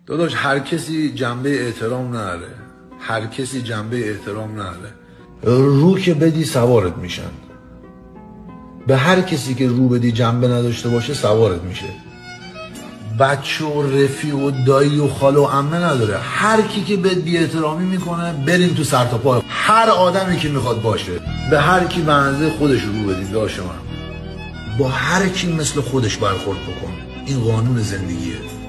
داداش هر کسی جنبه احترام نداره، هر کسی جنبه احترام نداره. رو که بدی سوارت میشن. به هر کسی که رو بدی جنبه نداشته باشه سوارت میشه. بچه و رفیق و دایی و خاله و عمه نداره. هر کی که بهت بی احترامی میکنه برین تو سر تا پای. هر آدمی که میخواد باشه، به هر کی به اندازه خودش رو بدین. داشت من با هر کی مثل خودش برخورد بکن. این قانون زندگیه.